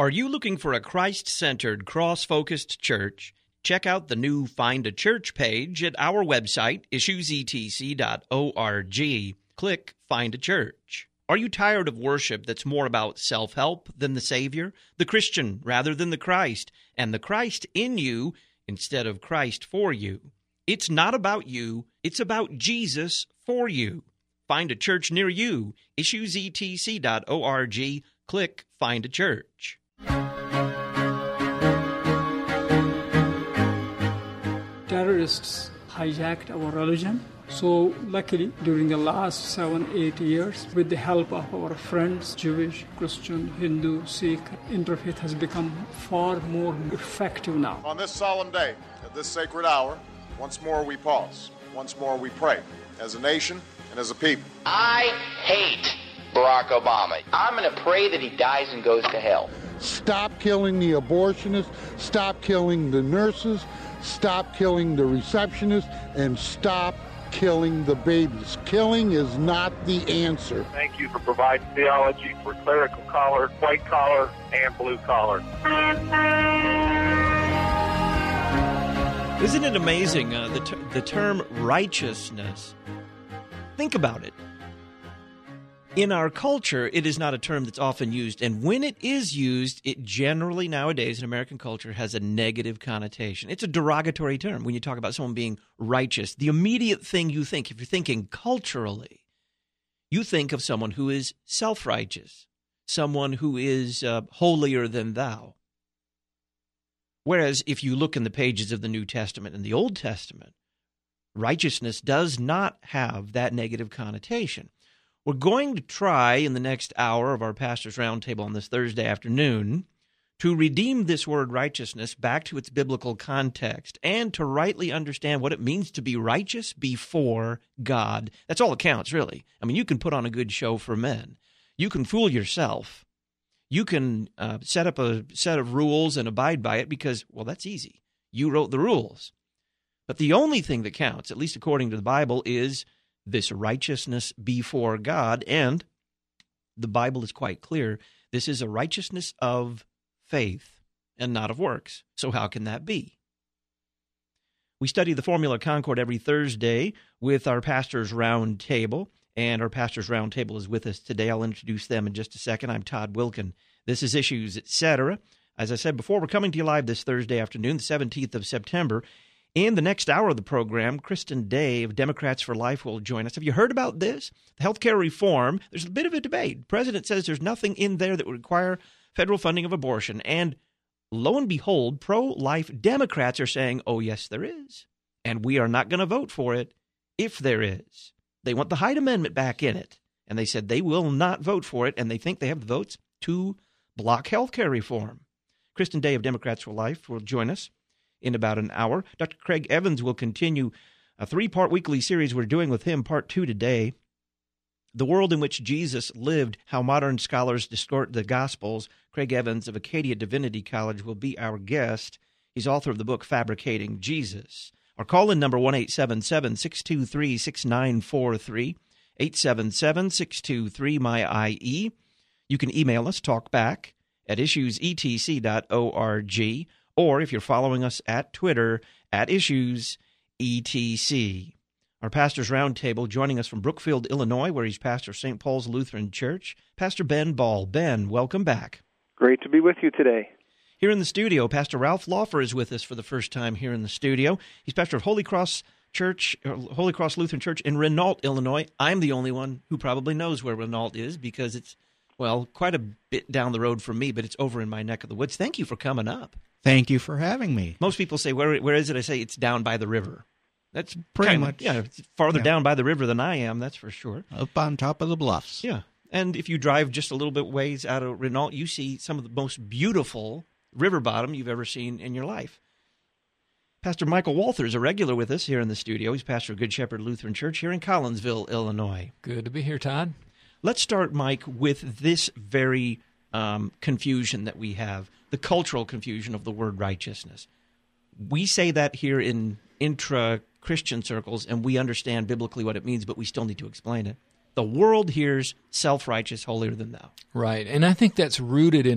Are you looking for a Christ-centered, cross-focused church? Check out the new Find a Church page at our website, issuesetc.org. Click Find a Church. Are you tired of worship that's more about self-help than the Savior, the Christian rather than the Christ, and the Christ in you instead of Christ for you? It's not about you, it's about Jesus for you. Find a church near you, issuesetc.org. Click Find a Church. Terrorists hijacked our religion. So luckily, during the last 7-8 years, with the help of our friends, Jewish, Christian, Hindu, Sikh, interfaith has become far more effective now. On this solemn day, at this sacred hour, once more we pause. Once more we pray, as a nation and as a people. I hate Barack Obama. I'm going to pray that he dies and goes to hell. Stop killing the abortionists, stop killing the nurses, stop killing the receptionists, and stop killing the babies. Killing is not the answer. Thank you for providing theology for clerical collar, white collar, and blue collar. Isn't it amazing, the term righteousness? Think about it. In our culture, it is not a term that's often used, and when it is used, it generally nowadays in American culture has a negative connotation. It's a derogatory term when you talk about someone being righteous. The immediate thing you think, if you're thinking culturally, you think of someone who is self-righteous, someone who is holier than thou. Whereas if you look in the pages of the New Testament and the Old Testament, righteousness does not have that negative connotation. We're going to try in the next hour of our Pastor's Roundtable on this Thursday afternoon to redeem this word righteousness back to its biblical context and to rightly understand what it means to be righteous before God. That's all that counts, really. I mean, you can put on a good show for men. You can fool yourself. You can set up a set of rules and abide by it because, well, that's easy. You wrote the rules. But the only thing that counts, at least according to the Bible, is this righteousness before God, and the Bible is quite clear. This is a righteousness of faith and not of works. So how can that be? We study the Formula Concord every Thursday with our Pastor's Roundtable, and our Pastor's Roundtable is with us today. I'll introduce them in just a second. I'm Todd Wilkin. This is Issues, Etc. As I said before, we're coming to you live this Thursday afternoon, the 17th of September. In the next hour of the program, Kristen Day of Democrats for Life will join us. Have you heard about this? The health care reform, there's a bit of a debate. The president says there's nothing in there that would require federal funding of abortion. And lo and behold, pro-life Democrats are saying, oh, yes, there is. And we are not going to vote for it if there is. They want the Hyde Amendment back in it. And they said they will not vote for it, and they think they have the votes to block health care reform. Kristen Day of Democrats for Life will join us in about an hour. Dr. Craig Evans will continue a 3-part weekly series we're doing with him, part 2 today. The World in Which Jesus Lived, How Modern Scholars Distort the Gospels. Craig Evans of Acadia Divinity College will be our guest. He's author of the book Fabricating Jesus. Our call-in number 1-877-623-6943, 877-623-MY-IE. You can email us, talkback at issuesetc.org. Or if you're following us at Twitter, at IssuesETC. Our Pastor's Roundtable joining us from Brookfield, Illinois, where he's pastor of St. Paul's Lutheran Church, Pastor Ben Ball. Ben, welcome back. Great to be with you today. Here in the studio, Pastor Ralph Laufer is with us for the first time here in the studio. He's pastor of Holy Cross Lutheran Church in Renault, Illinois. I'm the only one who probably knows where Renault is because it's, well, quite a bit down the road from me, but it's over in my neck of the woods. Thank you for coming up. Thank you for having me. Most people say, where is it? I say, it's down by the river. That's pretty much. Yeah, it's farther down by the river than I am, that's for sure. Up on top of the bluffs. Yeah. And if you drive just a little bit ways out of Renault, you see some of the most beautiful river bottom you've ever seen in your life. Pastor Michael Walther is a regular with us here in the studio. He's pastor of Good Shepherd Lutheran Church here in Collinsville, Illinois. Good to be here, Todd. Let's start, Mike, with this very confusion that we have, the cultural confusion of the word righteousness. We say that here in intra-Christian circles, and we understand biblically what it means, but we still need to explain it. The world hears self-righteous, holier than thou. Right, and I think that's rooted in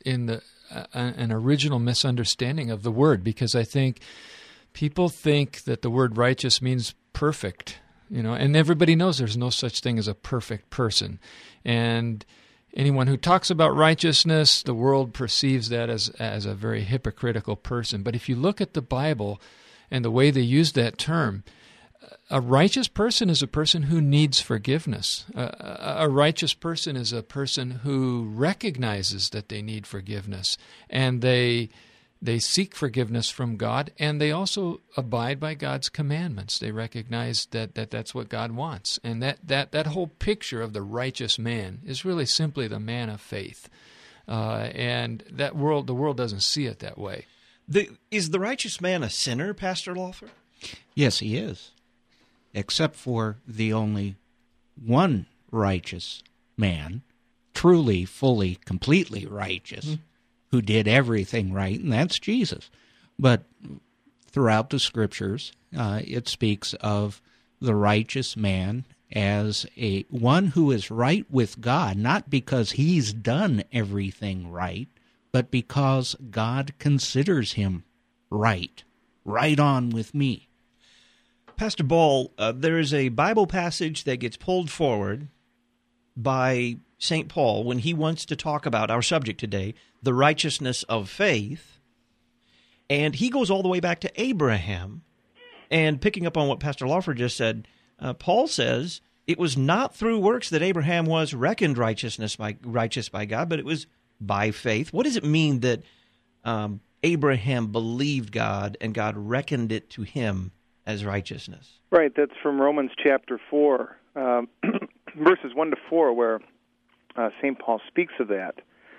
in an original misunderstanding of the word, because I think people think that the word righteous means perfect, and everybody knows there's no such thing as a perfect person. And anyone who talks about righteousness, the world perceives that as a very hypocritical person. But if you look at the Bible and the way they use that term, a righteous person is a person who needs forgiveness. A righteous person is a person who recognizes that they need forgiveness, and they seek forgiveness from God, and they also abide by God's commandments. They recognize that that's what God wants. And that whole picture of the righteous man is really simply the man of faith. And the world doesn't see it that way. Is the righteous man a sinner, Pastor Lawfer? Yes, he is. Except for the only one righteous man, truly, fully, completely righteous, who did everything right, and that's Jesus. But throughout the Scriptures, it speaks of the righteous man as one who is right with God, not because he's done everything right, but because God considers him right on with me. Pastor Ball, there is a Bible passage that gets pulled forward by St. Paul when he wants to talk about our subject today, the righteousness of faith, and he goes all the way back to Abraham. And picking up on what Pastor Lawfer just said, Paul says it was not through works that Abraham was reckoned righteous by God, but it was by faith. What does it mean that Abraham believed God and God reckoned it to him as righteousness? Right, that's from Romans chapter 4, verses 1 to 4, where St. Paul speaks of that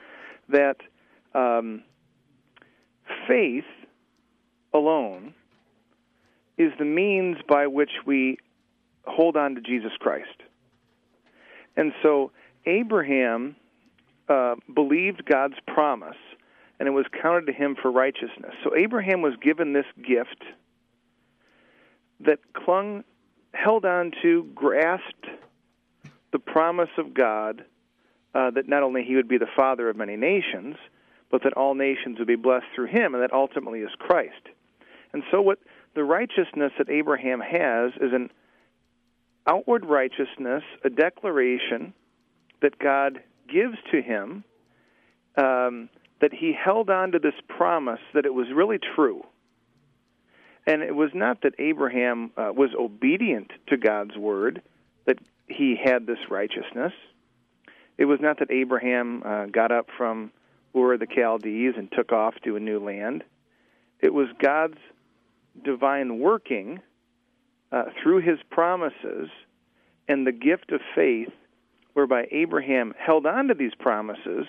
faith alone is the means by which we hold on to Jesus Christ. And so Abraham believed God's promise, and it was counted to him for righteousness. So Abraham was given this gift that held on to, grasped the promise of God that not only he would be the father of many nations, but that all nations would be blessed through him, and that ultimately is Christ. And so what the righteousness that Abraham has is an outward righteousness, a declaration that God gives to him, that he held on to this promise, that it was really true. And it was not that Abraham was obedient to God's word, that he had this righteousness. It was not that Abraham got up from Ur of the Chaldees and took off to a new land. It was God's divine working through his promises and the gift of faith, whereby Abraham held on to these promises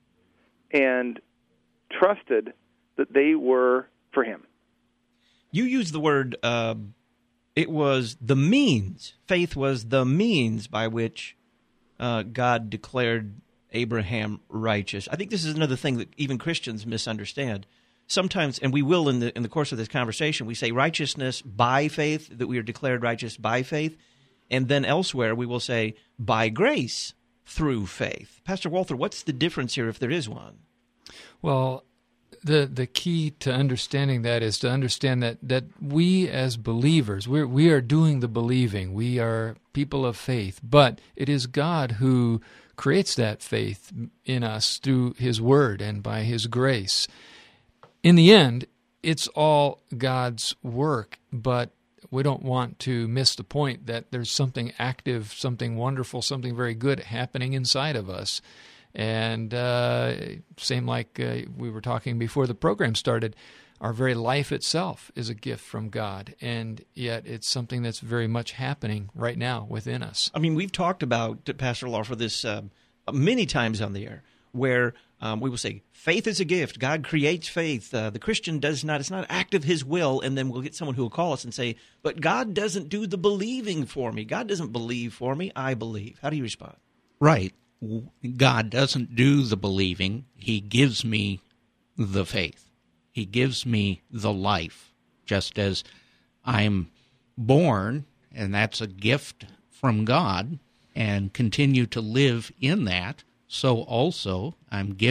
and trusted that they were for him. You used the word, it was the means. Faith was the means by which God declared Abraham righteous. I think this is another thing that even Christians misunderstand. Sometimes, and we will in the course of this conversation, we say righteousness by faith, that we are declared righteous by faith, and then elsewhere we will say by grace through faith. Pastor Walther, what's the difference here if there is one? Well, the key to understanding that is to understand that we as believers, we are doing the believing. We are people of faith, but it is God who creates that faith in us through his word and by his grace. In the end, it's all God's work, but we don't want to miss the point that there's something active, something wonderful, something very good happening inside of us. And same like we were talking before the program started, our very life itself is a gift from God, and yet it's something that's very much happening right now within us. I mean, we've talked about, Pastor Lawfer, this many times on the air, where we will say, faith is a gift. God creates faith. The Christian does not. It's not act of his will. And then we'll get someone who will call us and say, but God doesn't do the believing for me. God doesn't believe for me. I believe. How do you respond? Right. God doesn't do the believing. He gives me the faith. He gives me the life, just as I'm born, and that's a gift from God, and continue to live in that. So also I'm given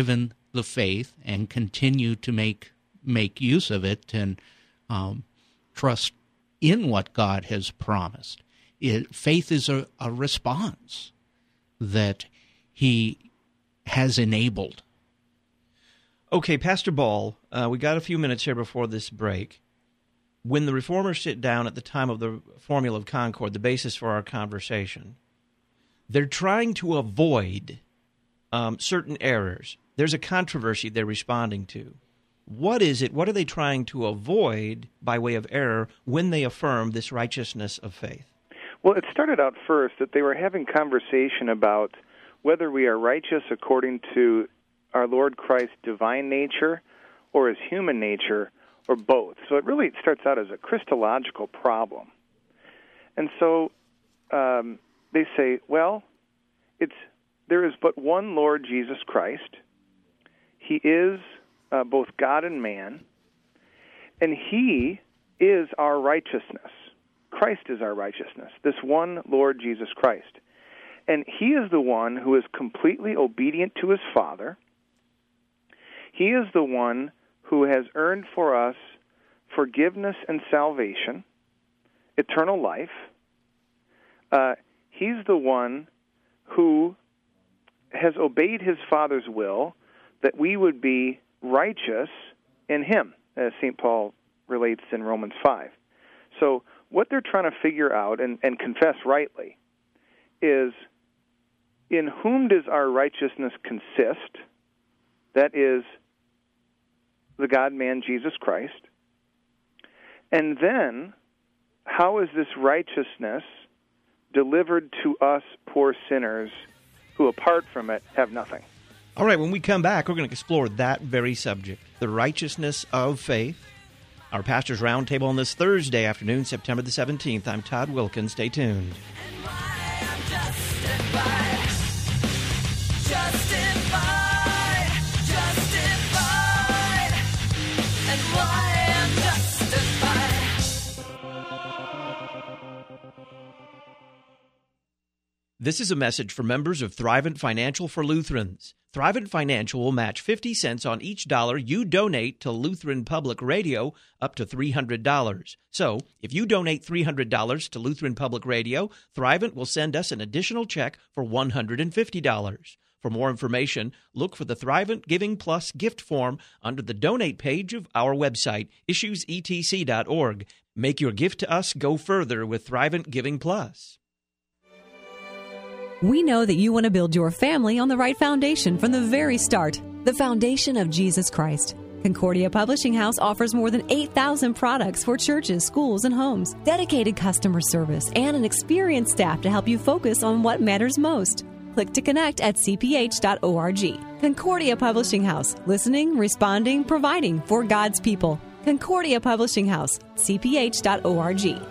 the faith and continue to make use of it and trust in what God has promised. Faith is a response that He has enabled. Okay, Pastor Ball, we got a few minutes here before this break. When the Reformers sit down at the time of the Formula of Concord, the basis for our conversation, they're trying to avoid certain errors. There's a controversy they're responding to. What is it? What are they trying to avoid by way of error when they affirm this righteousness of faith? Well, it started out first that they were having conversation about whether we are righteous according to our Lord Christ's divine nature or His human nature, or both. So it really starts out as a Christological problem. And so they say, well, there is but one Lord Jesus Christ. He is both God and man, and He is our righteousness. Christ is our righteousness, this one Lord Jesus Christ. And He is the one who is completely obedient to His Father. He is the one who has earned for us forgiveness and salvation, eternal life. He's the one who has obeyed His Father's will that we would be righteous in Him, as St. Paul relates in Romans 5. So what they're trying to figure out and confess rightly is, in whom does our righteousness consist? That is the God-man Jesus Christ. And then, how is this righteousness delivered to us poor sinners who, apart from it, have nothing? All right, when we come back, we're going to explore that very subject, the righteousness of faith. Our Pastor's Roundtable on this Thursday afternoon, September the 17th. I'm Todd Wilkins. Stay tuned. This is a message for members of Thrivent Financial for Lutherans. Thrivent Financial will match 50 cents on each dollar you donate to Lutheran Public Radio up to $300. So, if you donate $300 to Lutheran Public Radio, Thrivent will send us an additional check for $150. For more information, look for the Thrivent Giving Plus gift form under the donate page of our website, issuesetc.org. Make your gift to us go further with Thrivent Giving Plus. We know that you want to build your family on the right foundation from the very start, the foundation of Jesus Christ. Concordia Publishing House offers more than 8,000 products for churches, schools, and homes, dedicated customer service, and an experienced staff to help you focus on what matters most. Click to connect at cph.org. Concordia Publishing House, listening, responding, providing for God's people. Concordia Publishing House, cph.org.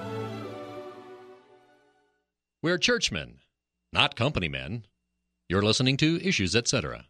We're churchmen, not company men. You're listening to Issues, Etc.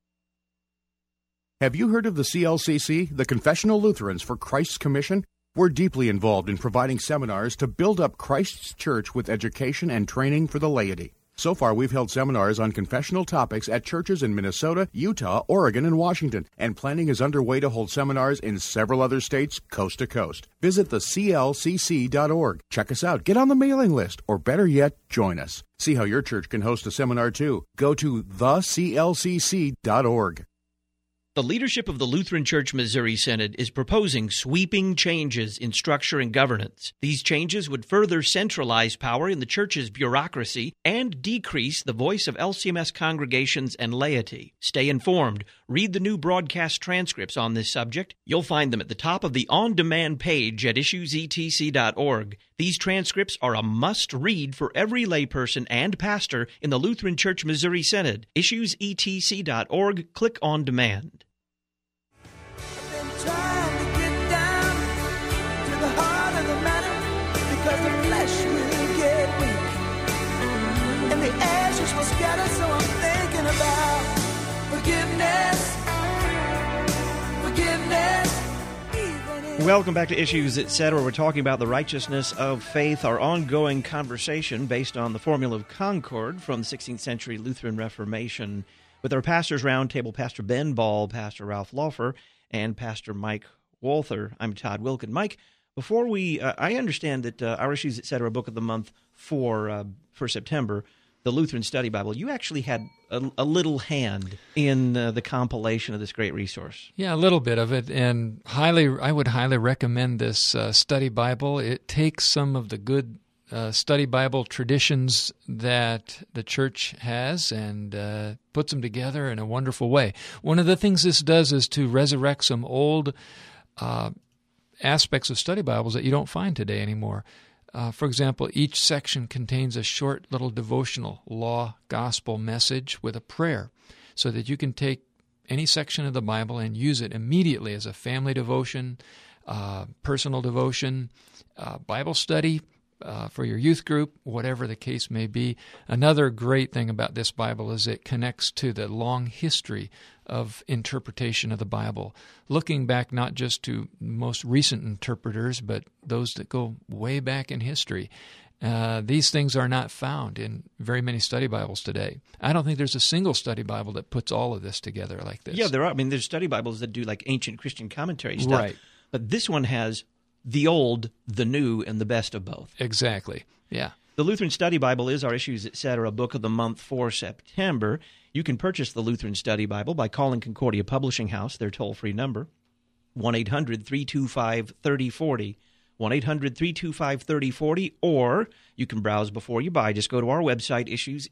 Have you heard of the CLCC, the Confessional Lutherans for Christ's Commission? We're deeply involved in providing seminars to build up Christ's church with education and training for the laity. So far, we've held seminars on confessional topics at churches in Minnesota, Utah, Oregon, and Washington, and planning is underway to hold seminars in several other states, coast to coast. Visit the clcc.org. Check us out, get on the mailing list, or better yet, join us. See how your church can host a seminar too. Go to theclcc.org. The leadership of the Lutheran Church Missouri Synod is proposing sweeping changes in structure and governance. These changes would further centralize power in the church's bureaucracy and decrease the voice of LCMS congregations and laity. Stay informed. Read the new broadcast transcripts on this subject. You'll find them at the top of the on-demand page at issuesetc.org. These transcripts are a must-read for every layperson and pastor in the Lutheran Church Missouri Synod. Issuesetc.org. Click on demand. Welcome back to Issues, Etc. We're talking about the righteousness of faith, our ongoing conversation based on the Formula of Concord from the 16th century Lutheran Reformation with our Pastors Roundtable, Pastor Ben Ball, Pastor Ralph Laufer, and Pastor Mike Walther. I'm Todd Wilkin. Mike, before we, I understand that our Issues, Etc. Book of the Month for September, the Lutheran Study Bible, you actually had a little hand in the compilation of this great resource. Yeah, a little bit of it, and I would highly recommend this study Bible. It takes some of the good study Bible traditions that the church has and puts them together in a wonderful way. One of the things this does is to resurrect some old aspects of study Bibles that you don't find today anymore. For example, each section contains a short little devotional law gospel message with a prayer so that you can take any section of the Bible and use it immediately as a family devotion, personal devotion, Bible study, for your youth group, whatever the case may be. Another great thing about this Bible is it connects to the long history of interpretation of the Bible, looking back not just to most recent interpreters, but those that go way back in history. These things are not found in very many study Bibles today. I don't think there's a single study Bible that puts all of this together like this. Yeah, there are. I mean, there's study Bibles that do like ancient Christian commentary stuff. Right. But this one has the old, the new, and the best of both. Exactly. Yeah. The Lutheran Study Bible is our Issues, Etc. Book of the Month for September. You can purchase the Lutheran Study Bible by calling Concordia Publishing House, their toll-free number, 1-800-325-3040, 1-800-325-3040, or you can browse before you buy. Just go to our website,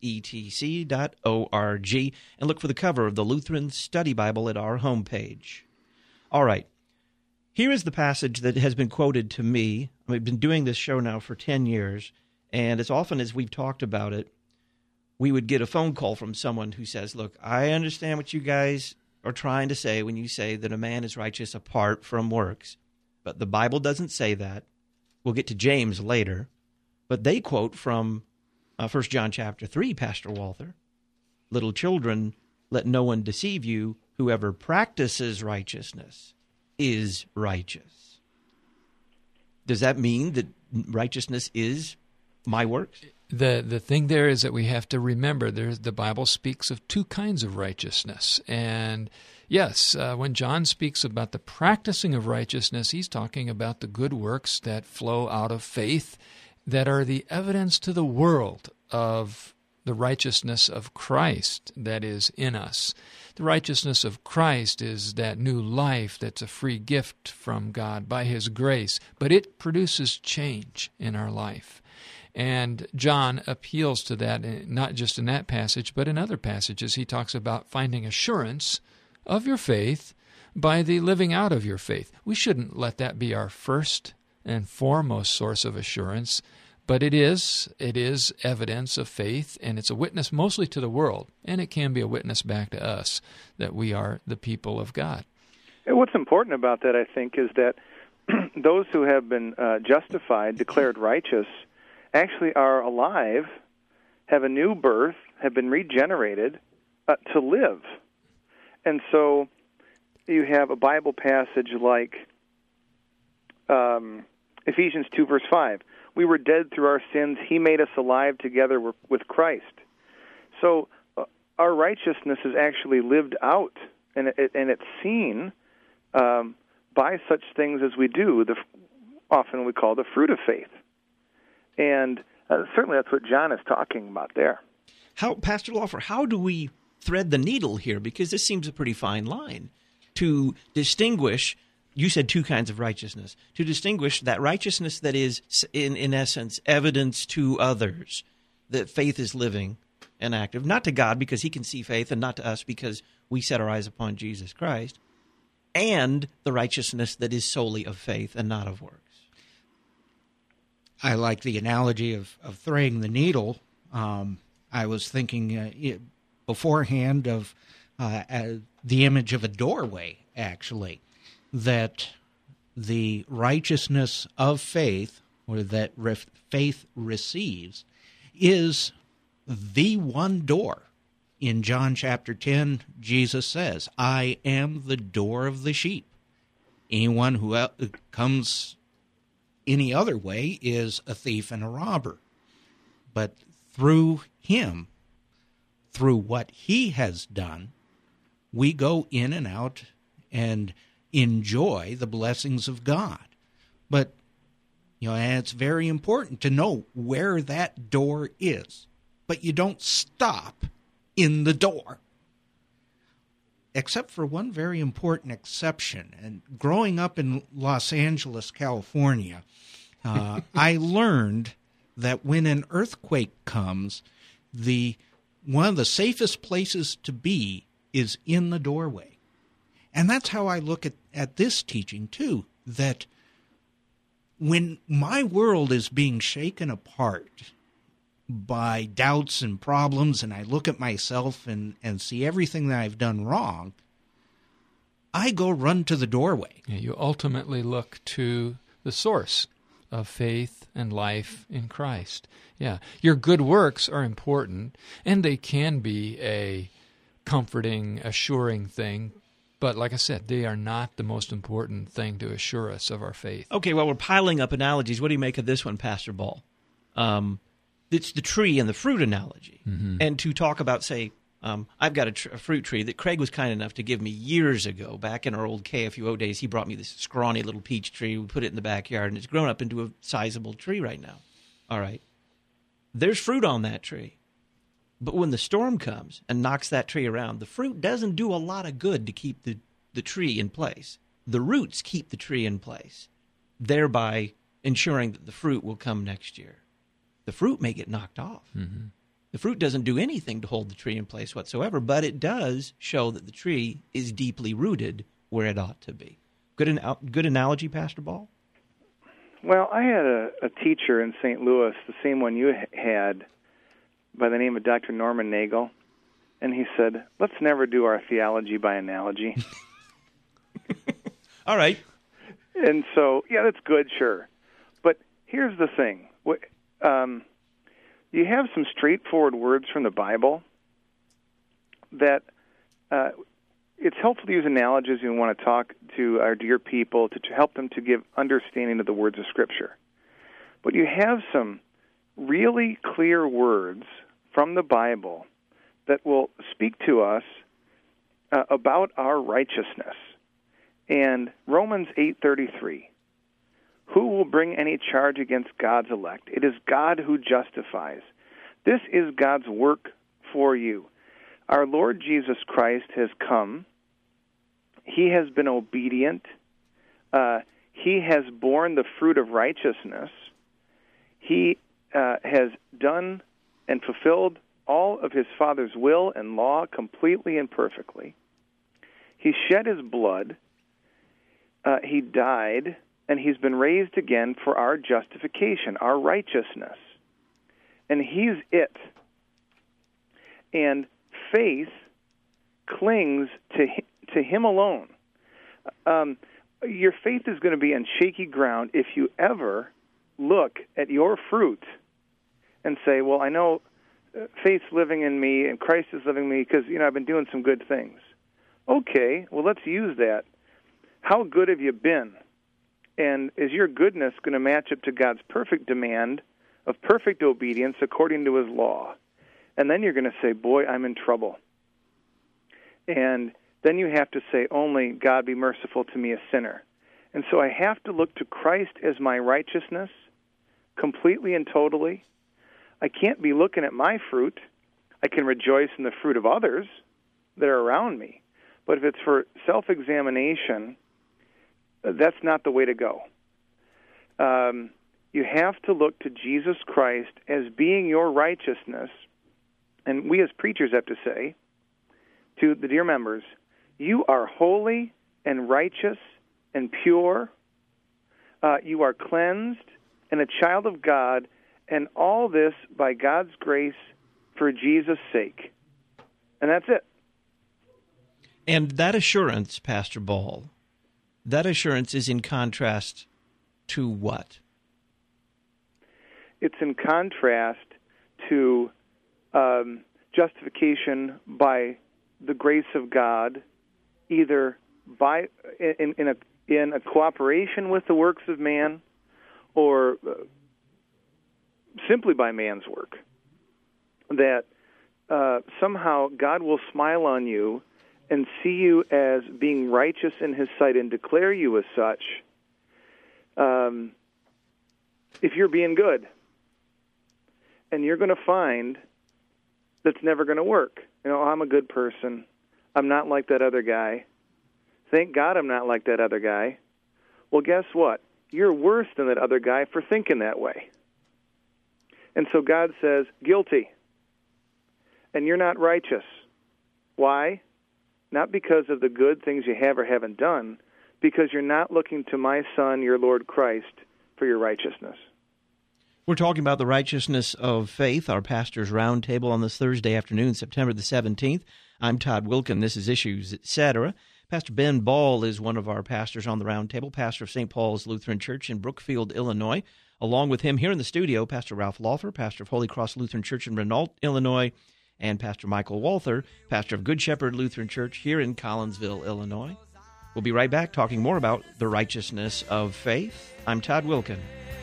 issuesetc.org, and look for the cover of the Lutheran Study Bible at our homepage. All right. Here is the passage that has been quoted to me. I've been doing this show now for 10 years, and as often as we've talked about it, we would get a phone call from someone who says, look, I understand what you guys are trying to say when you say that a man is righteous apart from works, but the Bible doesn't say that. We'll get to James later, but they quote from 1 John chapter 3, Pastor Walther, little children, let no one deceive you. Whoever practices righteousness is righteous. Does that mean that righteousness is my works? The thing there is that we have to remember the Bible speaks of two kinds of righteousness. And yes, when John speaks about the practicing of righteousness, he's talking about the good works that flow out of faith that are the evidence to the world of the righteousness of Christ that is in us. The righteousness of Christ is that new life that's a free gift from God by His grace, but it produces change in our life. And John appeals to that, not just in that passage, but in other passages. He talks about finding assurance of your faith by the living out of your faith. We shouldn't let that be our first and foremost source of assurance, but it is evidence of faith, and it's a witness mostly to the world, and it can be a witness back to us that we are the people of God. And what's important about that, I think, is that those who have been justified, declared righteous, actually are alive, have a new birth, have been regenerated to live. And so you have a Bible passage like Ephesians 2, verse 5. We were dead through our sins. He made us alive together with Christ. So our righteousness is actually lived out, and it's seen by such things as we do, often we call the fruit of faith. And certainly that's what John is talking about there. Pastor Laufer, how do we thread the needle here? Because this seems a pretty fine line to distinguish, you said two kinds of righteousness, to distinguish that righteousness that is, in essence, evidence to others, that faith is living and active, not to God because He can see faith, and not to us because we set our eyes upon Jesus Christ, and the righteousness that is solely of faith and not of works. I like the analogy of threading the needle. I was thinking beforehand of the image of a doorway, actually, that the righteousness of faith, or that faith receives, is the one door. In John chapter 10, Jesus says, I am the door of the sheep. Anyone who comes any other way is a thief and a robber. But through Him, through what he has done, we go in and out and enjoy the blessings of God. But, and it's very important to know where that door is. But you don't stop in the door. Except for one very important exception. And growing up in Los Angeles, California, I learned that when an earthquake comes, one of the safest places to be is in the doorway. And that's how I look at this teaching, too, that when my world is being shaken apart by doubts and problems, and I look at myself and see everything that I've done wrong, I go run to the doorway. Yeah, you ultimately look to the source of faith and life in Christ. Yeah, your good works are important, and they can be a comforting, assuring thing. But like I said, they are not the most important thing to assure us of our faith. Okay, well, we're piling up analogies. What do you make of this one, Pastor Ball? It's the tree and the fruit analogy. Mm-hmm. And to talk about, say, I've got a fruit tree that Craig was kind enough to give me years ago. Back in our old KFUO days, he brought me this scrawny little peach tree. We put it in the backyard, and it's grown up into a sizable tree right now. All right. There's fruit on that tree. But when the storm comes and knocks that tree around, the fruit doesn't do a lot of good to keep the tree in place. The roots keep the tree in place, thereby ensuring that the fruit will come next year. The fruit may get knocked off. Mm-hmm. The fruit doesn't do anything to hold the tree in place whatsoever, but it does show that the tree is deeply rooted where it ought to be. Good analogy, Pastor Ball? Well, I had a teacher in St. Louis, the same one you had, by the name of Dr. Norman Nagel, and he said, let's never do our theology by analogy. All right. And so, yeah, that's good, sure. But here's the thing. You have some straightforward words from the Bible that it's helpful to use analogies when we want to talk to our dear people to help them to give understanding of the words of Scripture. But you have some really clear words from the Bible that will speak to us about our righteousness. And Romans 8:33, who will bring any charge against God's elect? It is God who justifies. This is God's work for you. Our Lord Jesus Christ has come. He has been obedient. He has borne the fruit of righteousness. He has done and fulfilled all of his Father's will and law completely and perfectly. He shed his blood. He died, and he's been raised again for our justification, our righteousness. And he's it. And faith clings to him alone. Your faith is going to be on shaky ground if you ever look at your fruit and say, well, I know faith's living in me and Christ is living in me because, I've been doing some good things. Okay, well, let's use that. How good have you been? And is your goodness going to match up to God's perfect demand of perfect obedience according to his law? And then you're going to say, boy, I'm in trouble. And then you have to say, only God be merciful to me, a sinner. And so I have to look to Christ as my righteousness completely and totally. I can't be looking at my fruit. I can rejoice in the fruit of others that are around me. But if it's for self-examination, that's not the way to go. You have to look to Jesus Christ as being your righteousness. And we as preachers have to say to the dear members, you are holy and righteous and pure. You are cleansed and a child of God, and all this by God's grace for Jesus' sake. And that's it. And that assurance, Pastor Ball, that assurance is in contrast to what? It's in contrast to justification by the grace of God, either by in a cooperation with the works of man, or simply by man's work. That somehow God will smile on you and see you as being righteous in His sight and declare you as such, if you're being good. And you're going to find that's never going to work. I'm a good person. I'm not like that other guy. Thank God I'm not like that other guy. Well, guess what? You're worse than that other guy for thinking that way. And so God says, guilty. And you're not righteous. Why? Not because of the good things you have or haven't done, because you're not looking to my Son, your Lord Christ, for your righteousness. We're talking about the righteousness of faith, our pastor's roundtable on this Thursday afternoon, September the 17th. I'm Todd Wilken. This is Issues, Etc. Pastor Ben Ball is one of our pastors on the roundtable, pastor of St. Paul's Lutheran Church in Brookfield, Illinois. Along with him here in the studio, Pastor Ralph Laufer, pastor of Holy Cross Lutheran Church in Renault, Illinois, and Pastor Michael Walther, pastor of Good Shepherd Lutheran Church here in Collinsville, Illinois. We'll be right back talking more about the righteousness of faith. I'm Todd Wilken.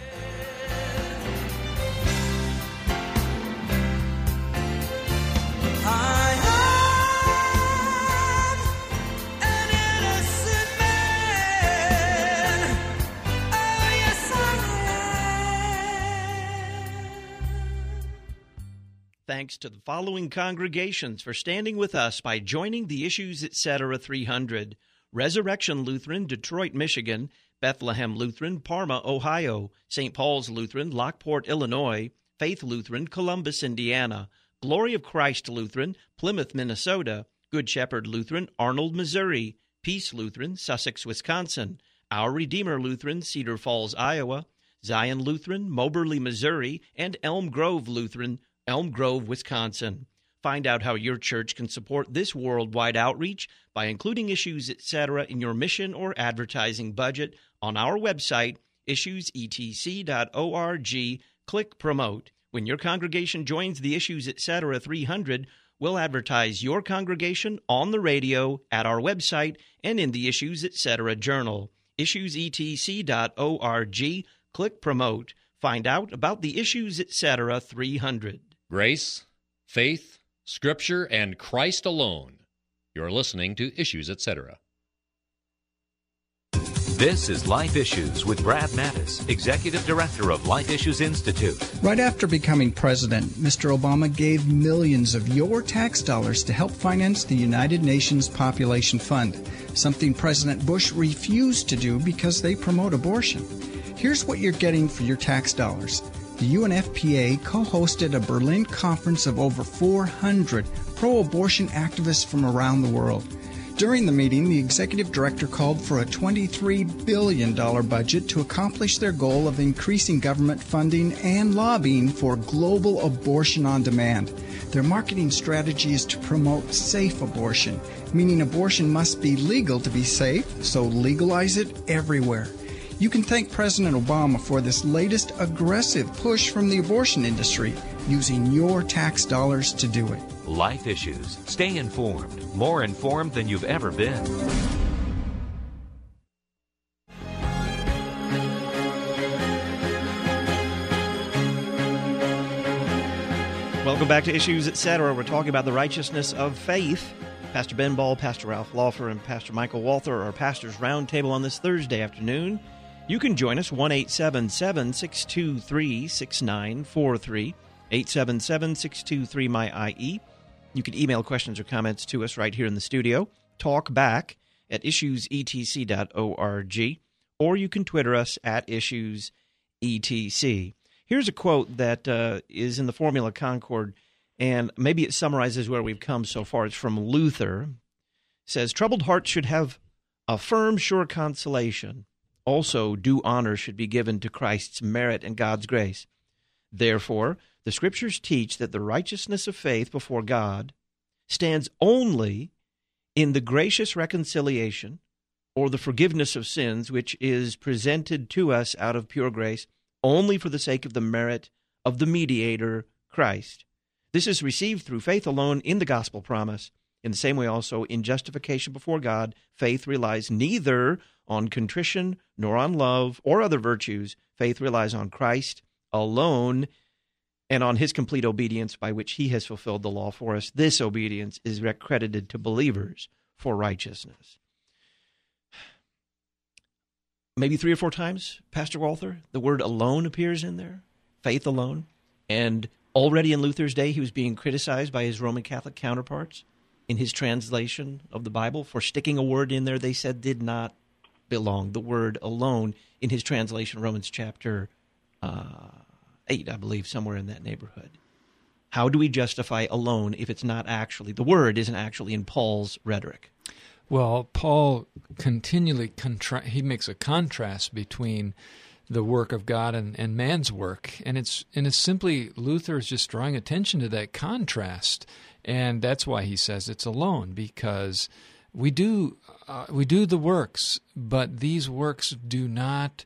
Thanks to the following congregations for standing with us by joining the Issues Etc. 300. Resurrection Lutheran, Detroit, Michigan; Bethlehem Lutheran, Parma, Ohio; St. Paul's Lutheran, Lockport, Illinois; Faith Lutheran, Columbus, Indiana; Glory of Christ Lutheran, Plymouth, Minnesota; Good Shepherd Lutheran, Arnold, Missouri; Peace Lutheran, Sussex, Wisconsin; Our Redeemer Lutheran, Cedar Falls, Iowa; Zion Lutheran, Moberly, Missouri; and Elm Grove Lutheran, Elm Grove, Wisconsin. Find out how your church can support this worldwide outreach by including Issues Etc. in your mission or advertising budget on our website, issuesetc.org. Click Promote. When your congregation joins the Issues Etc. 300, we'll advertise your congregation on the radio, at our website, and in the Issues Etc. Journal. issuesetc.org. Click Promote. Find out about the Issues Etc. 300. Grace, faith, Scripture, and Christ alone. You're listening to Issues, Etc. This is Life Issues with Brad Mattis, Executive Director of Life Issues Institute. Right after becoming president, Mr. Obama gave millions of your tax dollars to help finance the United Nations Population Fund, something President Bush refused to do because they promote abortion. Here's what you're getting for your tax dollars. The UNFPA co-hosted a Berlin conference of over 400 pro-abortion activists from around the world. During the meeting, the executive director called for a $23 billion budget to accomplish their goal of increasing government funding and lobbying for global abortion on demand. Their marketing strategy is to promote safe abortion, meaning abortion must be legal to be safe, so legalize it everywhere. You can thank President Obama for this latest aggressive push from the abortion industry, using your tax dollars to do it. Life Issues. Stay informed. More informed than you've ever been. Welcome back to Issues Etc. We're talking about the righteousness of faith. Pastor Ben Ball, Pastor Ralph Laufer, and Pastor Michael Walther are our pastors' roundtable on this Thursday afternoon. You can join us, 1-877-623-6943, 877-623-MY-IE. You can email questions or comments to us right here in the studio, talkback@issuesetc.org, or you can Twitter us at issuesetc. Here's a quote that is in the Formula Concord, and maybe it summarizes where we've come so far. It's from Luther. It says, "Troubled hearts should have a firm, sure consolation. Also, due honor should be given to Christ's merit and God's grace. Therefore, the Scriptures teach that the righteousness of faith before God stands only in the gracious reconciliation or the forgiveness of sins which is presented to us out of pure grace only for the sake of the merit of the mediator, Christ. This is received through faith alone in the gospel promise. In the same way also, in justification before God, faith relies neither on contrition nor on love or other virtues. Faith relies on Christ alone." and on his complete obedience by which he has fulfilled the law for us, this obedience is credited to believers for righteousness. Maybe 3 or 4 times, Pastor Walther, the word alone appears in there, faith alone. And already in Luther's day, he was being criticized by his Roman Catholic counterparts in his translation of the Bible for sticking a word in there they said did not belong, the word alone, in his translation, Romans chapter 8, I believe, somewhere in that neighborhood. How do we justify alone if it's not actually, the word isn't actually in Paul's rhetoric? Well, Paul continually he makes a contrast between the work of God and man's work, and it's simply Luther is just drawing attention to that contrast, and that's why he says it's alone, because we do the works, but these works do not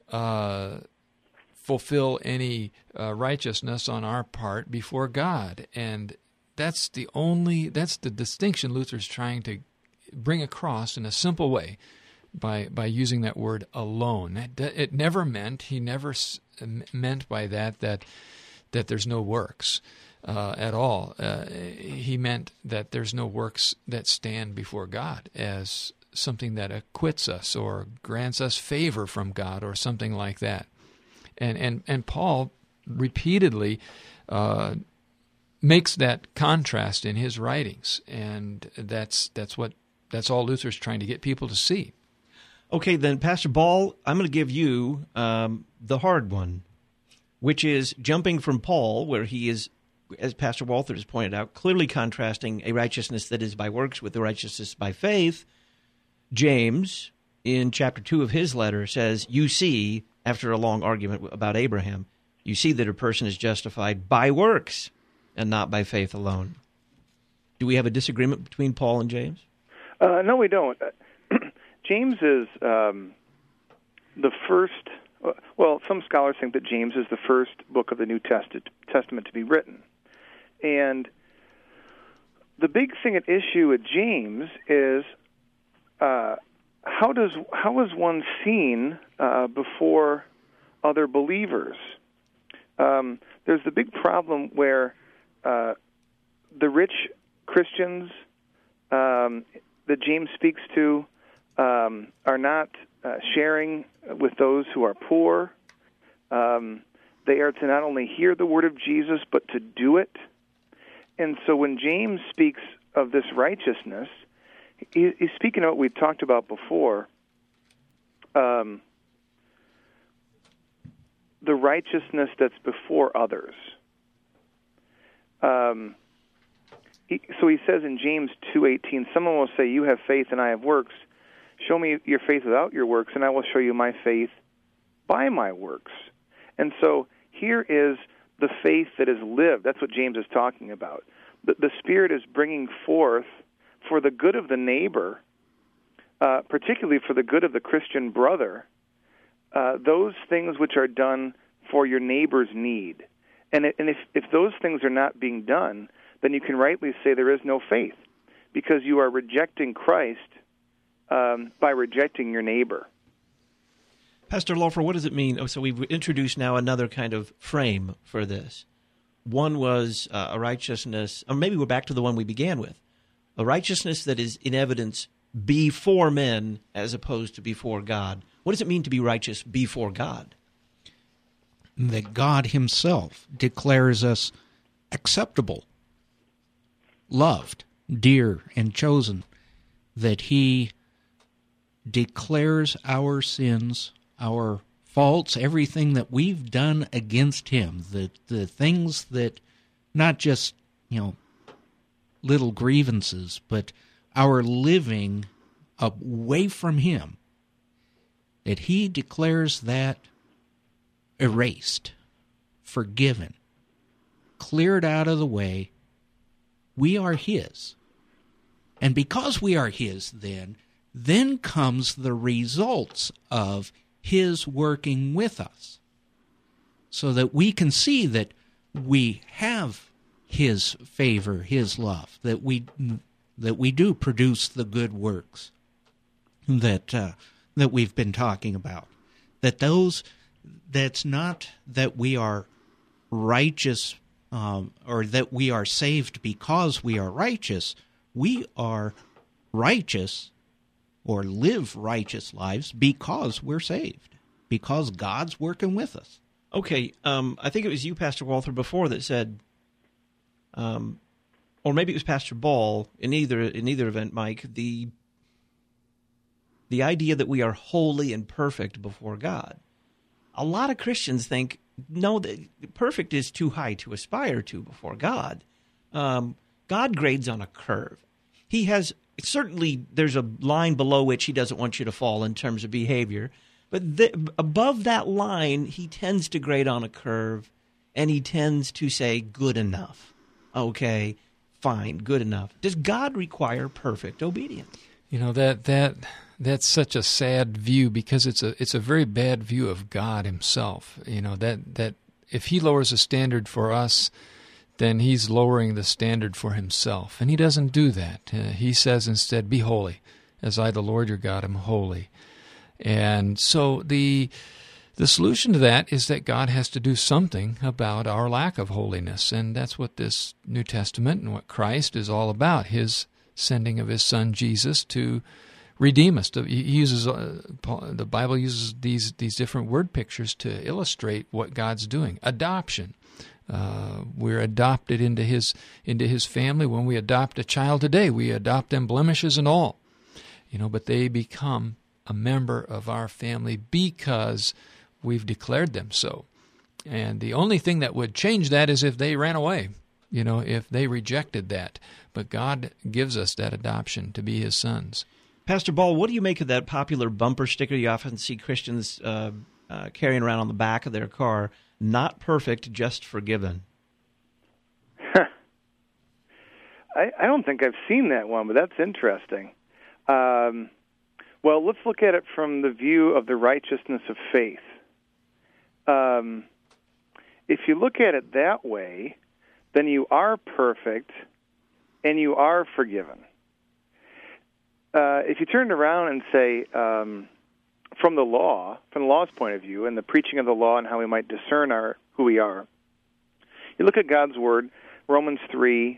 fulfill any righteousness on our part before God, and that's the distinction Luther's trying to bring across in a simple way by using that word alone. It never meant, he never meant by that there's no works at all. He meant that there's no works that stand before God as something that acquits us or grants us favor from God or something like that. And Paul repeatedly makes that contrast in his writings, and that's all Luther's trying to get people to see. Okay, then, Pastor Ball, I'm going to give you the hard one, which is jumping from Paul, where he is, as Pastor Walther has pointed out, clearly contrasting a righteousness that is by works with the righteousness by faith. James, in chapter 2 of his letter, says, you see, after a long argument about Abraham, you see that a person is justified by works and not by faith alone. Do we have a disagreement between Paul and James? No, we don't. James is the first, well, some scholars think that James is the first book of the New Testament to be written. And the big thing at issue with James is how is one seen before other believers? There's the big problem where the rich Christians that James speaks to are not sharing with those who are poor. They are to not only hear the word of Jesus, but to do it. And so when James speaks of this righteousness, he's speaking of what we've talked about before, the righteousness that's before others. So he says in James 2:18, someone will say, you have faith and I have works. Show me your faith without your works, and I will show you my faith by my works. And so here is the faith that is lived. That's what James is talking about. The Spirit is bringing forth for the good of the neighbor, particularly for the good of the Christian brother, those things which are done for your neighbor's need. And if those things are not being done, then you can rightly say there is no faith, because you are rejecting Christ by rejecting your neighbor. Pastor Laufer, what does it mean? So we've introduced now another kind of frame for this. One was a righteousness, or maybe we're back to the one we began with, a righteousness that is in evidence before men as opposed to before God. What does it mean to be righteous before God? That God himself declares us acceptable, loved, dear, and chosen, that he declares our sins, our faults, everything that we've done against him, the things that, not just, little grievances, but our living away from him, that he declares that erased, forgiven, cleared out of the way. We are his. And because we are his, then comes the results of his working with us, so that we can see that we have his favor, his love, that we do produce the good works that we've been talking about. That's not that we are righteous or that we are saved because we are righteous. We are righteous or live righteous lives because we're saved, because God's working with us. Okay, I think it was you, Pastor Walther, before that said, or maybe it was Pastor Ball. In either event, Mike, the idea that we are holy and perfect before God. A lot of Christians think, no, that perfect is too high to aspire to before God. God grades on a curve. He has certainly there's a line below which he doesn't want you to fall in terms of behavior. But above that line, he tends to grade on a curve, and he tends to say, good enough. Okay, fine, good enough. Does God require perfect obedience? You know, that's such a sad view, because it's a very bad view of God himself. You know, that if he lowers a standard for us, then he's lowering the standard for himself. And he doesn't do that. He says instead, be holy, as I, the Lord your God, am holy. And so the solution to that is that God has to do something about our lack of holiness. And that's what this New Testament and what Christ is all about, his sending of his Son Jesus to redeem us. He uses the Bible uses these different word pictures to illustrate what God's doing. Adoption. We're adopted into his family. When we adopt a child today, we adopt them blemishes and all. You know, but they become a member of our family because we've declared them so. And the only thing that would change that is if they ran away, you know, if they rejected that. But God gives us that adoption to be his sons. Pastor Ball, what do you make of that popular bumper sticker you often see Christians carrying around on the back of their car, not perfect, just forgiven? I don't think I've seen that one, but that's interesting. Well, let's look at it from the view of the righteousness of faith. If you look at it that way, then you are perfect and you are forgiven. If you turned around and say, from the law's point of view, and the preaching of the law and how we might discern who we are, you look at God's Word, Romans 3,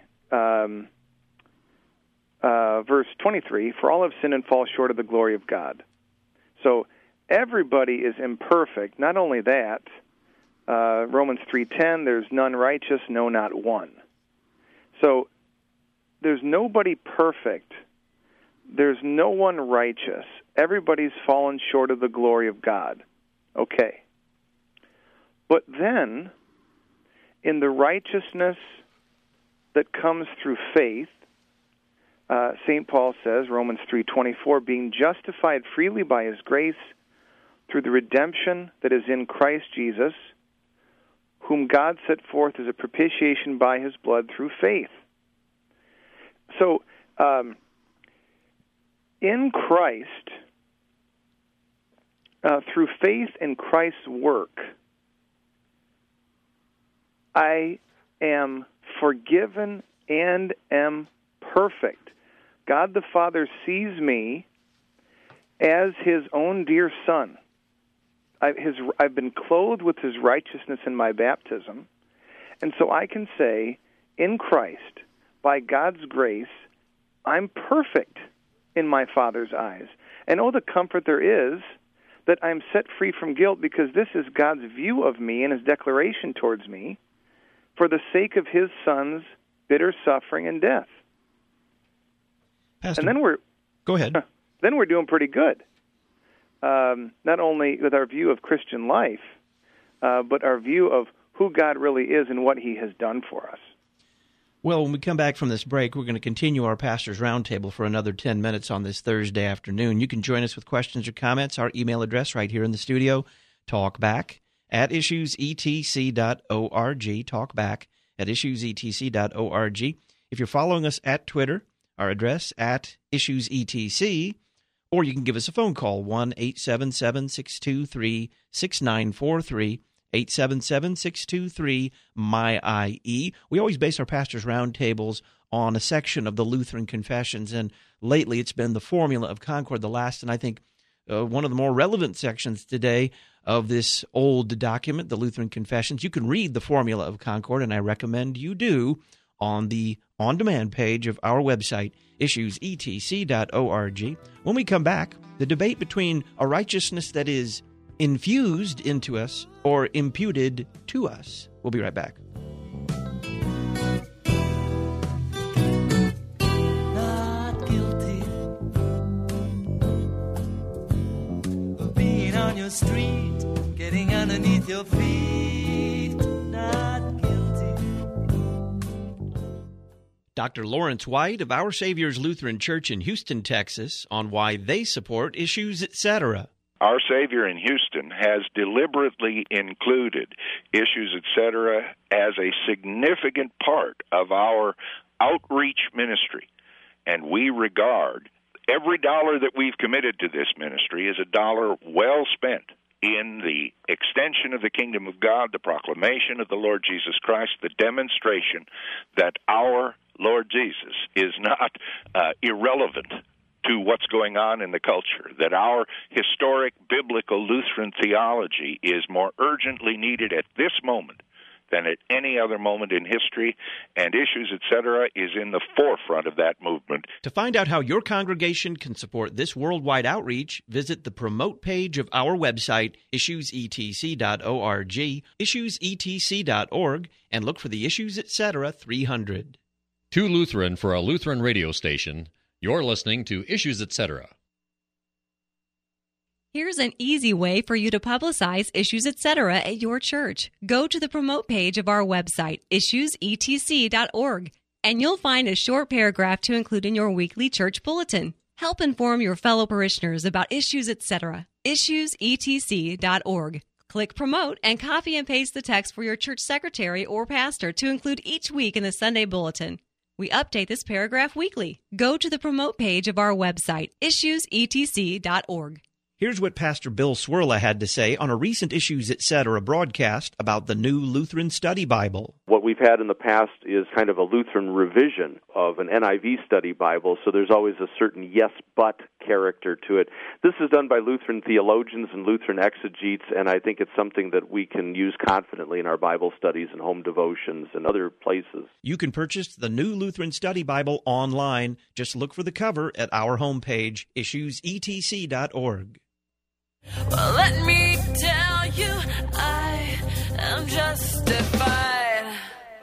verse 23, for all have sinned and fall short of the glory of God. So everybody is imperfect. Not only that, Romans 3:10, there's none righteous, no, not one. So there's nobody perfect. There's no one righteous. Everybody's fallen short of the glory of God. Okay. But then, in the righteousness that comes through faith, St. Paul says, Romans 3:24, being justified freely by his grace through the redemption that is in Christ Jesus, whom God set forth as a propitiation by his blood through faith. So, in Christ, through faith in Christ's work, I am forgiven and am perfect. God the Father sees me as his own dear son. I've been clothed with his righteousness in my baptism, and so I can say, in Christ, by God's grace, I'm perfect in my Father's eyes. And oh, the comfort there is that I'm set free from guilt, because this is God's view of me and his declaration towards me for the sake of his Son's bitter suffering and death. Pastor, and then go ahead. Then we're doing pretty good. Not only with our view of Christian life, but our view of who God really is and what he has done for us. Well, when we come back from this break, we're going to continue our Pastor's Roundtable for another 10 minutes on this Thursday afternoon. You can join us with questions or comments. Our email address right here in the studio, talkback@issuesetc.org, talkback@issuesetc.org. If you're following us at Twitter, our address @issuesetc, or you can give us a phone call, 1-877-623-6943, 877-623-MY-IE. We always base our Pastors' Roundtables on a section of the Lutheran Confessions, and lately it's been the Formula of Concord, the last, and I think one of the more relevant sections today of this old document, the Lutheran Confessions. You can read the Formula of Concord, and I recommend you do, on the on-demand page of our website, issuesetc.org. When we come back, the debate between a righteousness that is infused into us or imputed to us. We'll be right back. Not guilty of being on your street, getting underneath your feet. Not guilty. Dr. Lawrence White of Our Savior's Lutheran Church in Houston, Texas, on why they support Issues, Etc. Our Savior in Houston has deliberately included Issues, Etc. as a significant part of our outreach ministry, and we regard every dollar that we've committed to this ministry as a dollar well spent in the extension of the kingdom of God, the proclamation of the Lord Jesus Christ, the demonstration that our Lord Jesus is not irrelevant to what's going on in the culture, that our historic biblical Lutheran theology is more urgently needed at this moment than at any other moment in history, and Issues, Etc. is in the forefront of that movement. To find out how your congregation can support this worldwide outreach, visit the Promote page of our website, issuesetc.org, issuesetc.org, and look for the Issues, Etc. 300. Too Lutheran for a Lutheran radio station. You're listening to Issues, Etc. Here's an easy way for you to publicize Issues, Etc. at your church. Go to the Promote page of our website, issuesetc.org, and you'll find a short paragraph to include in your weekly church bulletin. Help inform your fellow parishioners about Issues, Etc. issuesetc.org. Click Promote and copy and paste the text for your church secretary or pastor to include each week in the Sunday bulletin. We update this paragraph weekly. Go to the Promote page of our website, issuesetc.org. Here's what Pastor Bill Swirla had to say on a recent Issues, Etc. broadcast about the new Lutheran Study Bible. What we've had in the past is kind of a Lutheran revision of an NIV Study Bible, so there's always a certain yes, but character to it. This is done by Lutheran theologians and Lutheran exegetes, and I think it's something that we can use confidently in our Bible studies and home devotions and other places. You can purchase the new Lutheran Study Bible online. Just look for the cover at our homepage, issuesetc.org. Well, let me tell you, I am justified.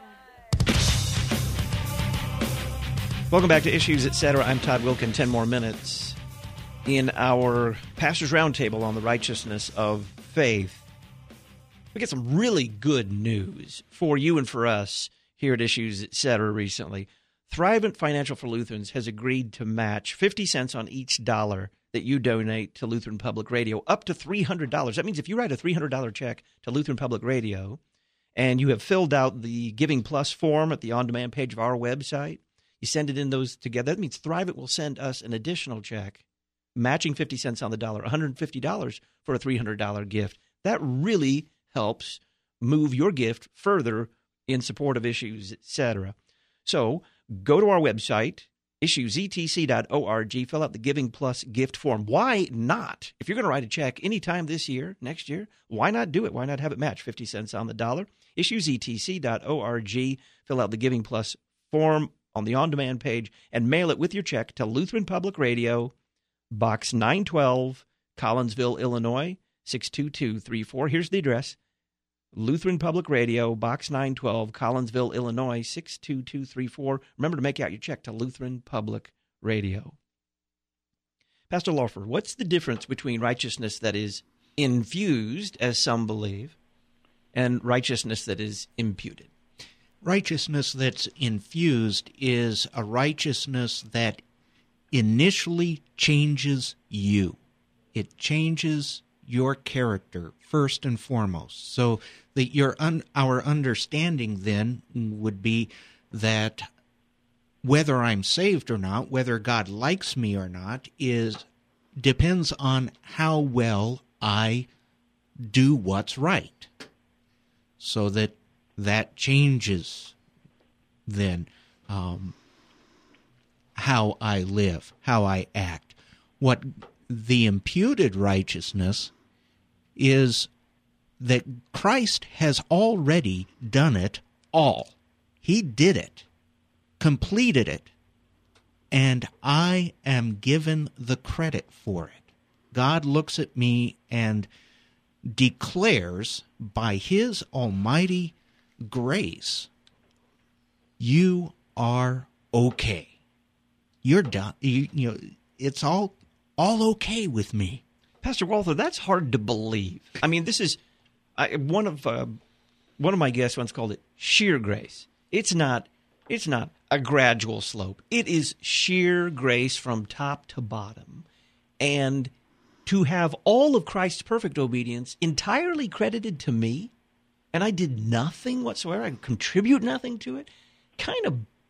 Welcome back to Issues, Etc. I'm Todd Wilkin. 10 more minutes in our Pastor's Roundtable on the righteousness of faith. We get some really good news for you and for us here at Issues, Etc. recently. Thrivent Financial for Lutherans has agreed to match 50 cents on each dollar that you donate to Lutheran Public Radio, up to $300. That means if you write a $300 check to Lutheran Public Radio and you have filled out the Giving Plus form at the on-demand page of our website, you send it in those together. That means Thrivent will send us an additional check, matching 50 cents on the dollar, $150 for a $300 gift. That really helps move your gift further in support of Issues, etc. So go to our website, issuesetc.org, fill out the Giving Plus gift form. Why not? If you're going to write a check anytime this year, next year, why not do it? Why not have it match 50 cents on the dollar? Issuesetc.org, fill out the Giving Plus form on the on-demand page and mail it with your check to Lutheran Public Radio, Box 912, Collinsville, Illinois, 62234. Here's the address. Lutheran Public Radio, Box 912, Collinsville, Illinois, 62234. Remember to make out your check to Lutheran Public Radio. Pastor Lawford, what's the difference between righteousness that is infused, as some believe, and righteousness that is imputed? Righteousness that's infused is a righteousness that initially changes you. It changes your character first and foremost. So that our understanding then would be that whether I'm saved or not, whether God likes me or not, depends on how well I do what's right. So that changes then how I live, how I act. What the imputed righteousness is that Christ has already done it all. He did it, completed it, and I am given the credit for it. God looks at me and declares by His almighty grace, you are okay. You're done. It's all okay with me. Pastor Walther, that's hard to believe. I mean, this is one of my guests once called it sheer grace. It's not a gradual slope. It is sheer grace from top to bottom. And to have all of Christ's perfect obedience entirely credited to me, and I did nothing whatsoever, I contribute nothing to it, kind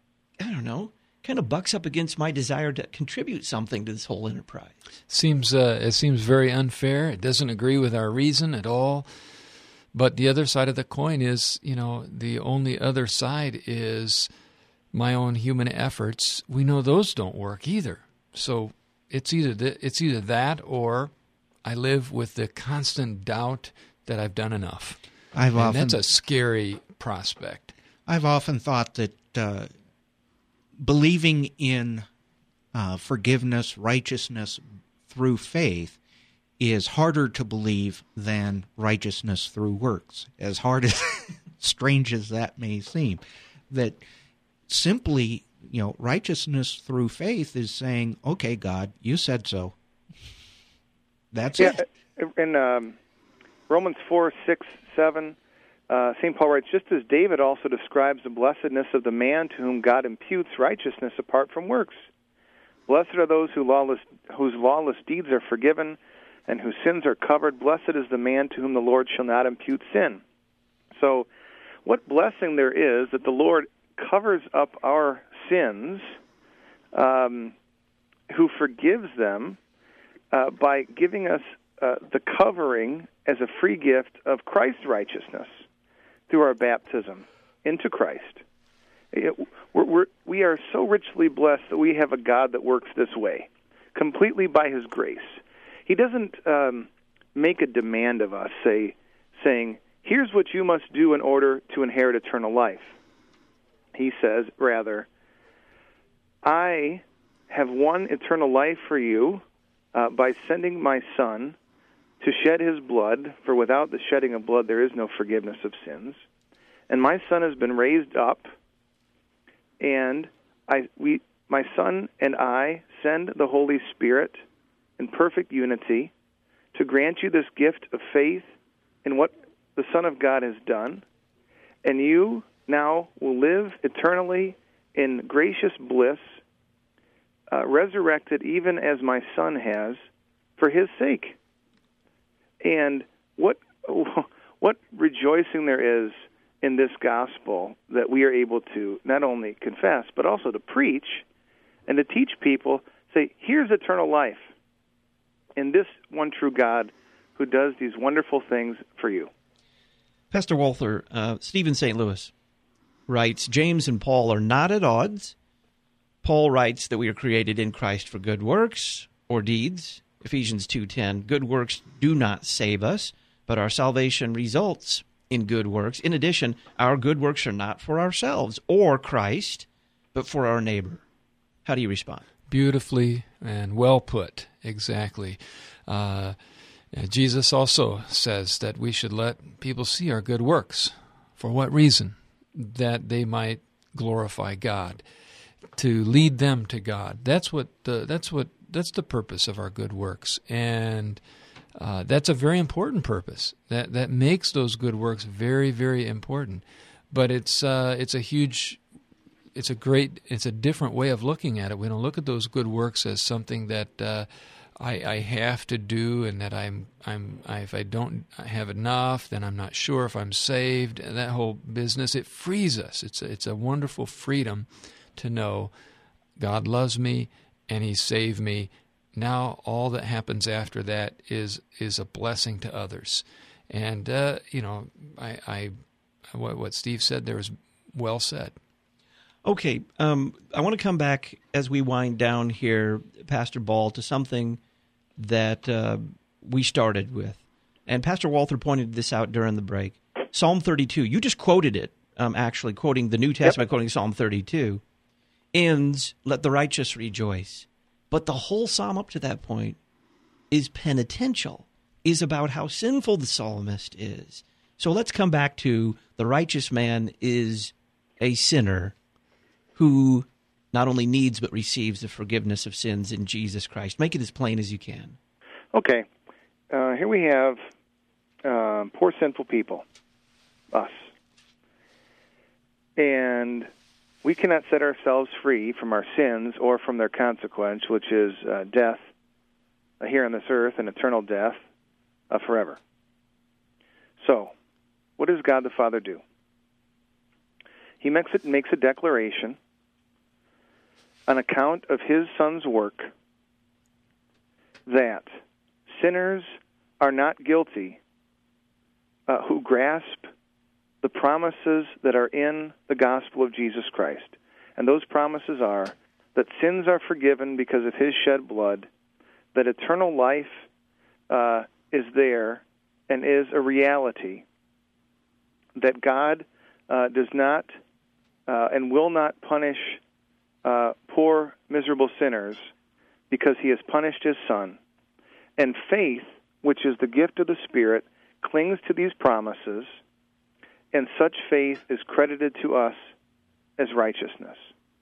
of bucks up against my desire to contribute something to this whole enterprise. It seems very unfair. It doesn't agree with our reason at all. But the other side of the coin is, the only other side is my own human efforts. We know those don't work either. So it's either that or I live with the constant doubt that I've done enough. That's a scary prospect. I've often thought that believing in forgiveness, righteousness through faith is harder to believe than righteousness through works, as hard as strange as that may seem. That simply, righteousness through faith is saying, okay, God, you said so. That's it. In Romans 4, 6, 7, St. Paul writes, just as David also describes the blessedness of the man to whom God imputes righteousness apart from works. Blessed are those whose lawless deeds are forgiven and whose sins are covered. Blessed is the man to whom the Lord shall not impute sin. So what blessing there is that the Lord covers up our sins, who forgives them by giving us the covering as a free gift of Christ's righteousness through our baptism into Christ. We are so richly blessed that we have a God that works this way, completely by His grace. He doesn't make a demand of us, saying, here's what you must do in order to inherit eternal life. He says, rather, I have won eternal life for you by sending my Son to shed His blood, for without the shedding of blood there is no forgiveness of sins. And my Son has been raised up, and my Son and I send the Holy Spirit in perfect unity to grant you this gift of faith in what the Son of God has done, and you now will live eternally in gracious bliss, resurrected even as my Son has, for His sake. And what rejoicing there is in this gospel that we are able to not only confess, but also to preach and to teach people, say, here's eternal life in this one true God who does these wonderful things for you. Pastor Walther, Stephen St. Louis writes, James and Paul are not at odds. Paul writes that we are created in Christ for good works or deeds. Ephesians 2:10, good works do not save us, but our salvation results in good works. In addition, our good works are not for ourselves or Christ, but for our neighbor. How do you respond? Beautifully and well put, exactly. Jesus also says that we should let people see our good works. For what reason? That they might glorify God, to lead them to God. That's the purpose of our good works, and that's a very important purpose. That makes those good works very, very important. But it's a different way of looking at it. We don't look at those good works as something that I have to do, and that if I don't have enough, then I'm not sure if I'm saved. And that whole business, it frees us. It's a wonderful freedom to know God loves me and He saved me. Now all that happens after that is a blessing to others. And what Steve said there is well said. Okay, I want to come back as we wind down here, Pastor Ball, to something that we started with, and Pastor Walther pointed this out during the break. Psalm 32, you just quoted it, actually quoting the New Testament, quoting Psalm 32, ends, let the righteous rejoice. But the whole psalm up to that point is penitential, is about how sinful the psalmist is. So let's come back to the righteous man is a sinner who not only needs but receives the forgiveness of sins in Jesus Christ. Make it as plain as you can. Okay. Here we have poor sinful people, us. And we cannot set ourselves free from our sins or from their consequence, which is death here on this earth and eternal death forever. So, what does God the Father do? He makes a declaration on account of His Son's work that sinners are not guilty who grasp the promises that are in the gospel of Jesus Christ. And those promises are that sins are forgiven because of His shed blood, that eternal life is there and is a reality, that God does not and will not punish poor, miserable sinners because He has punished His Son. And faith, which is the gift of the Spirit, clings to these promises, and such faith is credited to us as righteousness.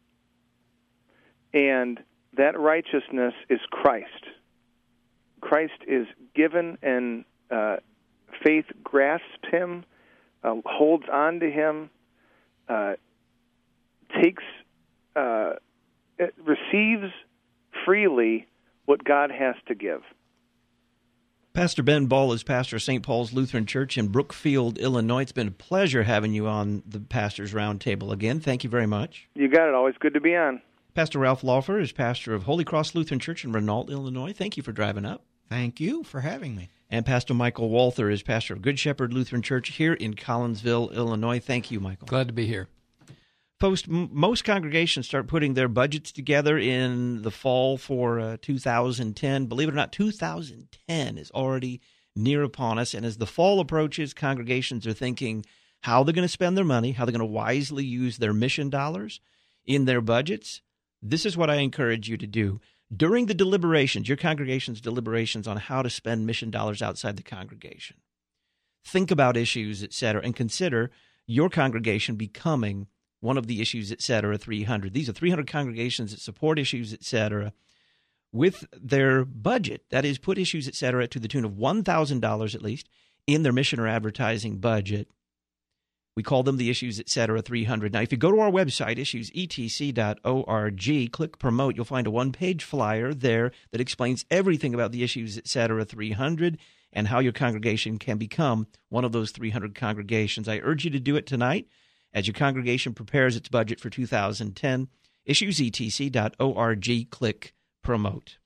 And that righteousness is Christ. Christ is given, and faith grasps Him, holds on to Him, receives freely what God has to give. Pastor Ben Ball is pastor of St. Paul's Lutheran Church in Brookfield, Illinois. It's been a pleasure having you on the Pastor's Roundtable again. Thank you very much. You got it. Always good to be on. Pastor Ralph Laufer is pastor of Holy Cross Lutheran Church in Renault, Illinois. Thank you for driving up. Thank you for having me. And Pastor Michael Walther is pastor of Good Shepherd Lutheran Church here in Collinsville, Illinois. Thank you, Michael. Glad to be here. Most congregations start putting their budgets together in the fall for 2010. Believe it or not, 2010 is already near upon us. And as the fall approaches, congregations are thinking how they're going to spend their money, how they're going to wisely use their mission dollars in their budgets. This is what I encourage you to do. During the deliberations, your congregation's deliberations on how to spend mission dollars outside the congregation, think about issues, etc., and consider your congregation becoming one of the Issues, etc. 300. These are 300 congregations that support Issues, etc. with their budget. That is, put Issues, etc. to the tune of $1,000 at least in their mission or advertising budget. We call them the Issues, etc. 300. Now, if you go to our website, issuesetc.org, click Promote, you'll find a one-page flyer there that explains everything about the Issues, etc. 300 and how your congregation can become one of those 300 congregations. I urge you to do it tonight. As your congregation prepares its budget for 2010, issuesetc.org, click Promote.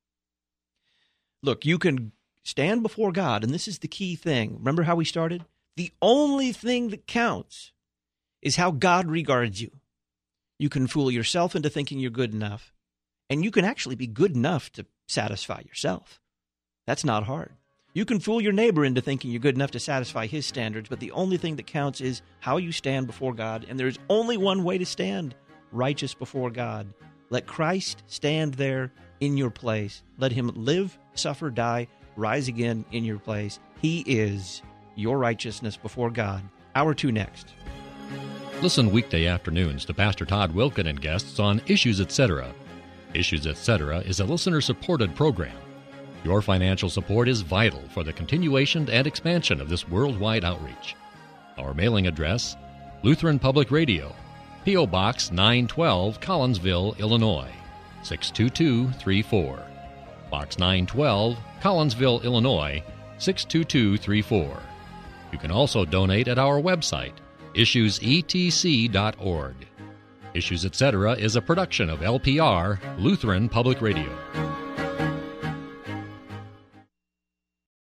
Look, you can stand before God, and this is the key thing. Remember how we started? The only thing that counts is how God regards you. You can fool yourself into thinking you're good enough, and you can actually be good enough to satisfy yourself. That's not hard. You can fool your neighbor into thinking you're good enough to satisfy his standards, but the only thing that counts is how you stand before God, and there's only one way to stand righteous before God. Let Christ stand there in your place. Let Him live, suffer, die, rise again in your place. He is your righteousness before God. Hour 2 next. Listen weekday afternoons to Pastor Todd Wilken and guests on Issues, Etc. Issues, Etc. is a listener-supported program. Your financial support is vital for the continuation and expansion of this worldwide outreach. Our mailing address, Lutheran Public Radio, P.O. Box 912, Collinsville, Illinois, 62234. Box 912, Collinsville, Illinois, 62234. You can also donate at our website, issuesetc.org. Issues, Etc. is a production of LPR, Lutheran Public Radio.